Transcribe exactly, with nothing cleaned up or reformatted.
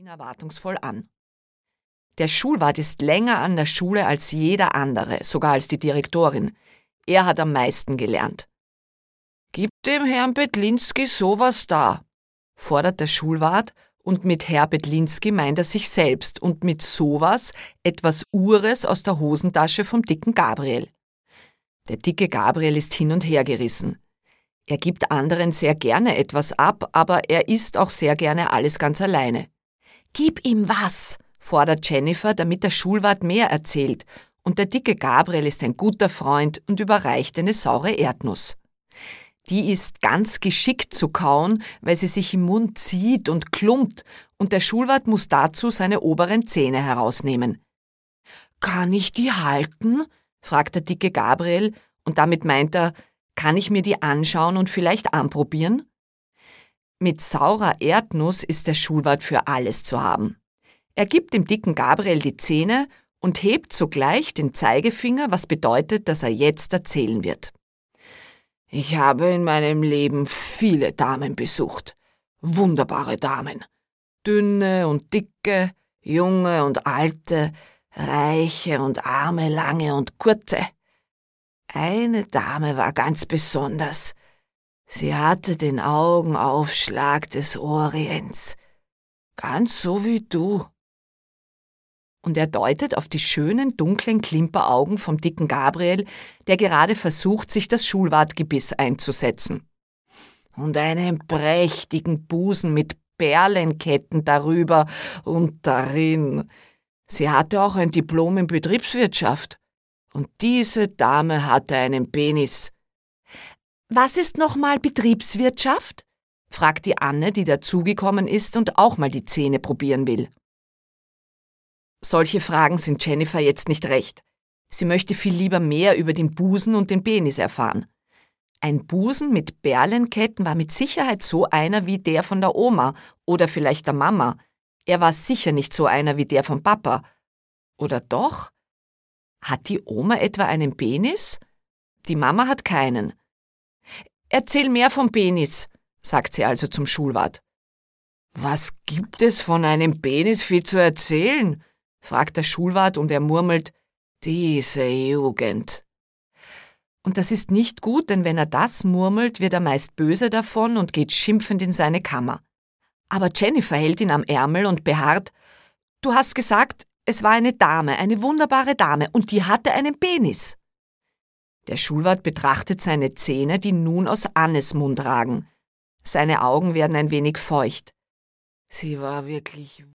ihn erwartungsvoll an. Der Schulwart ist länger an der Schule als jeder andere, sogar als die Direktorin. Er hat am meisten gelernt. »Gib dem Herrn Bedlinski sowas da«, fordert der Schulwart, und mit Herr Bedlinski meint er sich selbst und mit sowas etwas Ures aus der Hosentasche vom dicken Gabriel. Der dicke Gabriel ist hin und her gerissen. Er gibt anderen sehr gerne etwas ab, aber er isst auch sehr gerne alles ganz alleine. »Gib ihm was«, fordert Jennifer, damit der Schulwart mehr erzählt, und der dicke Gabriel ist ein guter Freund und überreicht eine saure Erdnuss. Die ist ganz geschickt zu kauen, weil sie sich im Mund zieht und klumpt, und der Schulwart muss dazu seine oberen Zähne herausnehmen. »Kann ich die halten?« fragt der dicke Gabriel, und damit meint er, kann ich mir die anschauen und vielleicht anprobieren? Mit saurer Erdnuss ist der Schulwart für alles zu haben. Er gibt dem dicken Gabriel die Zähne und hebt sogleich den Zeigefinger, was bedeutet, dass er jetzt erzählen wird. »Ich habe in meinem Leben viele Damen besucht. Wunderbare Damen. Dünne und dicke, junge und alte, reiche und arme, lange und kurze. Eine Dame war ganz besonders. Sie hatte den Augenaufschlag des Orients. Ganz so wie du.« Und er deutet auf die schönen, dunklen Klimperaugen vom dicken Gabriel, der gerade versucht, sich das Schulwartgebiss einzusetzen. »Und einen prächtigen Busen mit Perlenketten darüber und darin. Sie hatte auch ein Diplom in Betriebswirtschaft. Und diese Dame hatte einen Penis.« »Was ist nochmal Betriebswirtschaft?« fragt die Anne, die dazugekommen ist und auch mal die Zähne probieren will. Solche Fragen sind Jennifer jetzt nicht recht. Sie möchte viel lieber mehr über den Busen und den Penis erfahren. Ein Busen mit Perlenketten war mit Sicherheit so einer wie der von der Oma oder vielleicht der Mama. Er war sicher nicht so einer wie der vom Papa. Oder doch? Hat die Oma etwa einen Penis? Die Mama hat keinen. »Erzähl mehr vom Penis«, sagt sie also zum Schulwart. »Was gibt es von einem Penis viel zu erzählen?« fragt der Schulwart und er murmelt, »diese Jugend.« Und das ist nicht gut, denn wenn er das murmelt, wird er meist böse davon und geht schimpfend in seine Kammer. Aber Jennifer hält ihn am Ärmel und beharrt, »Du hast gesagt, es war eine Dame, eine wunderbare Dame, und die hatte einen Penis.« Der Schulwart betrachtet seine Zähne, die nun aus Annes Mund ragen. Seine Augen werden ein wenig feucht. »Sie war wirklich